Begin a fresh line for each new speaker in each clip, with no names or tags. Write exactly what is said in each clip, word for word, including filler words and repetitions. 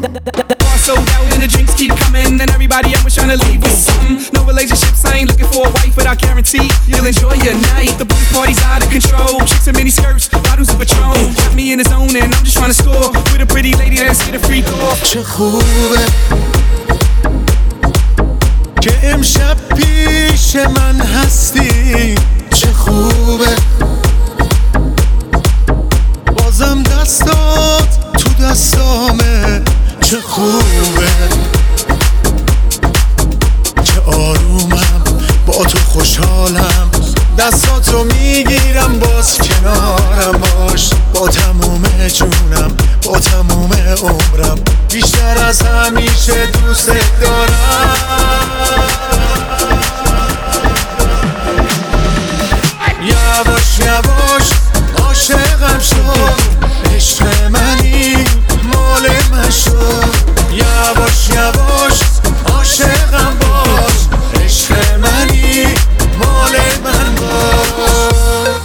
Bar sold out and the drinks keep coming, and everybody else was trying to leave with something. No relationships, I ain't looking for a wife, but I guarantee you'll enjoy your night. The booze party's out of control, chicks in mini skirts, bottles of Patron. Got me in the zone and I'm just trying to score with a pretty lady that's get a free throw.
چه خوبه که امشب پیش من هستی، چه خوبه بازم دستات تو دستامه، چه خوبه که آرومم با تو خوشحالم، دستاتو میگیرم باز کنارم باش، با تموم جونم با تموم عمرم، بیشتر از همیشه دوست دارم. یواش یواش عاشقم شد، عشق منی مال من شد، یواش یواش عاشقم باش، عشق منی مال من باش.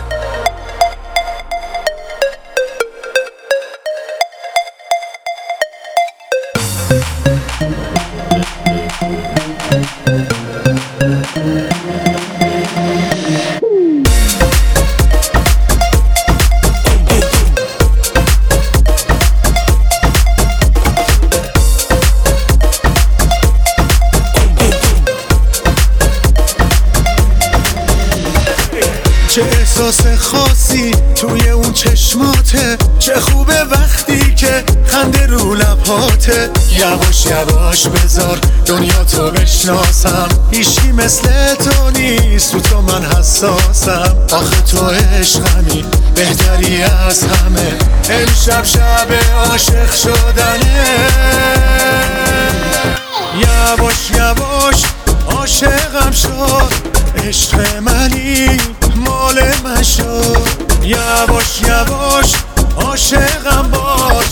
چه احساس خاصی توی اون چشماته، چه خوبه وقتی که خنده رو لبهاته، یواش یواش بذار دنیا تو بشناسم، هیچی مثل تو نیست، تو تو من حساسم، آخه تو عشقمی بهتری از همه، امشب شب عاشق شدنه، یواش یواش عاشقم شد، عشق منی مال من شد، یواش یواش عاشقم باش،